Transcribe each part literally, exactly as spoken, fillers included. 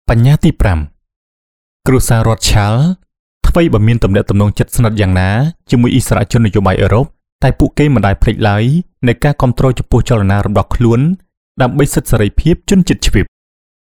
បញ្ញាទីប្រាំគ្រួសាររដ្ឋឆាល់ថ្មីបើមានទំនាក់ទំនងជិតស្និទ្ធយ៉ាងណាជាមួយអិសរាជជននយោបាយអឺរ៉ុបតែពួកគេមិនដែលភ្លេចឡើយនៃការគ្រប់គ្រងចំពោះចលនារបស់ខ្លួនដើម្បីសិទ្ធិសេរីភាពជនជាតិជ្វីប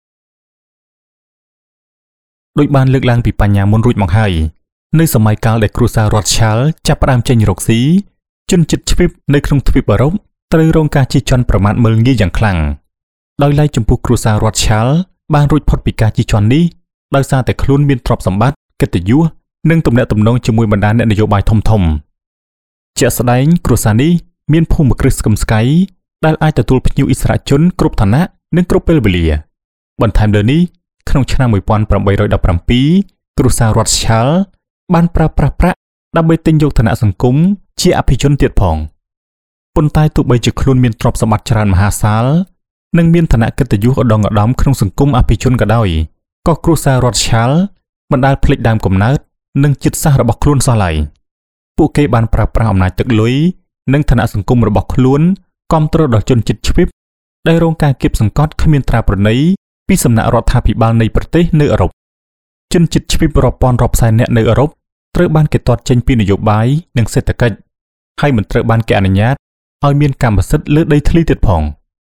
ដោយបានលើកឡើងពីបញ្ញាមុនរួចមកហើយនៅសម័យកាលដែលគ្រួសាររដ្ឋឆាល់ចាប់ផ្ដើមចេញរកស៊ីជនជាតិជ្វីបនៅក្នុងទ្វីបអឺរ៉ុបត្រូវរងការជិះជាន់ប្រមាថមើលងាយយ៉ាងខ្លាំងដោយឡែកចំពោះគ្រួសាររដ្ឋឆាល់បានរួចផុតពីការជិះជាន់នេះដោយសារតែខ្លួនមានទ្រព្យសម្បត្តិកិត្តិយសនិងទំនាក់ទំនងជាមួយបណ្ដាអ្នកនយោបាយធំធំជាក់ស្ដែងគ្រួសារនេះមានភូមិគ្រឹះស្កឹមស្កៃដែលអាចទទួលភ្ញៀវអិសរាជជនគ្រប់ឋានៈនិងគ្រប់ពេលវេលាបន្ថែមលើនេះក្នុងឆ្នាំmột nghìn tám trăm một mươi bảyគ្រួសាររដ្ឋឆាល់បានប្រើប្រាស់ប្រាក់ដើម្បីទិញយកឋានៈសង្គមជាអភិជនទៀតផងប៉ុន្តែទោះបីជាខ្លួនមានទ្រព្យសម្បត្តិច្រើនមហាសាលនិងមានឋានៈកិត្តិយសឧត្តមឧត្តមក្នុងសង្គមអភិជនក៏ដោយក៏គ្រួសាររដ្ឋឆាល់មិនដែលភ្លេចដើមកំណើតនិងជាតិសាសន៍របស់ខ្លួនសោះឡើយពួកគេបានប្រើប្រាស់អំណាចទឹកលុយនិងឋានៈសង្គមរបស់ខ្លួនគ្រប់គ្រងដល់ជនជាតិជ្វីបដែលរងការគាបសង្កត់គ្មានត្រាប្រណីពីសំណាក់រដ្ឋាភិបាលនៃប្រទេសនៅអឺរ៉ុបជនជាតិជ្វីបរាប់ពាន់រាប់សែននាក់នៅអឺរ៉ុបត្រូវបានគេទាត់ចេញពីនយោបាយនិងសេដ្ឋកិច្ចហើយមិនត្រូវបានគេអនុញ្ញាតឲ្យមានកម្មសិទ្ធិលើដីធ្លីទៀតផង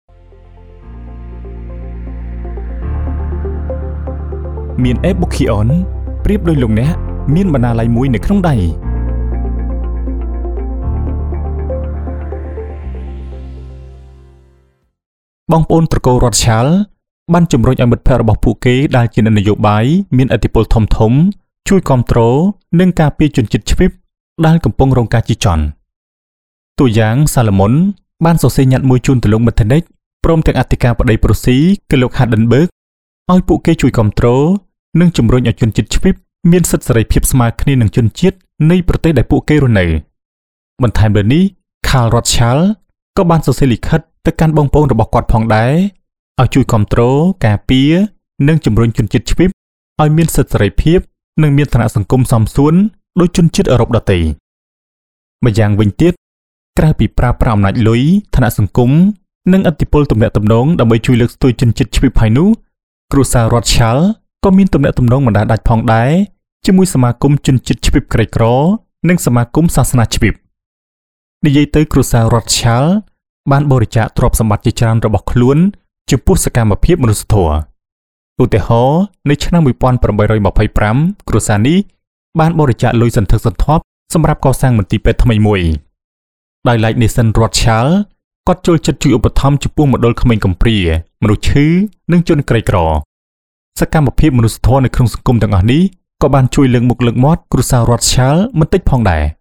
មានអេបូខីអនប្រៀបដោយលោកអ្នកមានបណ្ណាល័យមួយនៅក្នុងដៃបងប្អូនត្រកូលរដ្ឋឆាល់បានជំរុញឲ្យមិត្តភ័ក្តិរបស់ពួកគេដែលជាអ្នកនយោបាយមានឥទ្ធិពលធំធំជួយគ្រប់គ្រងនិងការពារជនជាតិជ្វីបដែលកំពុងរងការជិះជាន់តួយ៉ាងសាឡូមុនបានសរសេរញត្តិមួយជូនទៅលោកមេធានិកព្រមទាំងអធិការបតីប្រូស៊ីគឺលោក Hardenberg ឲ្យពួកគេជួយគ្រប់គ្រងនិងជំរុញឲ្យជនជាតិជ្វីបមានសិទ្ធិសេរីភាពស្មើគ្នានឹងជនជាតិនៃប្រទេសដែលពួកគេរស់នៅបន្ថែមលើនេះ Karl Rothschild ក៏បានសរសេរលិខិតទៅកាន់បងប្អូនរបស់គាត់ផងដែរឲ្យជួយគ្រប់គ្រងការពារនិងជំរុញជនជាតិជ្វីបឲ្យមានសិទ្ធិសេរីភាពនិងមានឋានៈសង្គមសមសួនដោយជនជាតិអឺរ៉ុបដទៃម្យ៉ាងវិញទៀតក្រៅពីប្រើប្រាស់អំណាចលុយឋានៈសង្គមនិងឥទ្ធិពលទំនាក់ទំនងដើម្បីជួយលើកស្ទួយជនជាតិជ្វីបហើយនោះគ្រួសាររដ្ឋឆាល់ក៏មានទំនាក់ទំនងមិនដាច់ដាច់ផងដែរជាមួយសមាគមជនជាតិជ្វីបក្រីក្រនិងសមាគមសាសនាជ្វីបនិយាយទៅគ្រួសាររដ្ឋឆាល់បានបរិច្ចាគទ្រព្យសម្បត្តិជាច្រើនរបស់ខ្លួនចំពោះសកម្មភាពមនុស្សធម៌ឧទាហរណ៍នៅឆ្នាំmột nghìn tám trăm hai mươi lămគ្រួសារនេះបានបរិច្ចាគលុយសន្ធឹកសន្ធាប់សម្រាប់កសាងមន្ទីរពេទ្យថ្មីមួយដោយឡែកនេសិនរដ្ឋឆាល់គាត់ចូលចិត្តជួយឧបត្ថម្ភចំពោះមណ្ឌលក្មេងកំព្រាមនុស្សឈឺនិងជនក្រីក្រសកម្មភាពមនុស្សធម៌នៅក្នុងសង្គមទាំងអស់នេះក៏បានជួយលើកមុខលើកមាត់គ្រួសាររដ្ឋឆាល់មិនតិចផងដែរ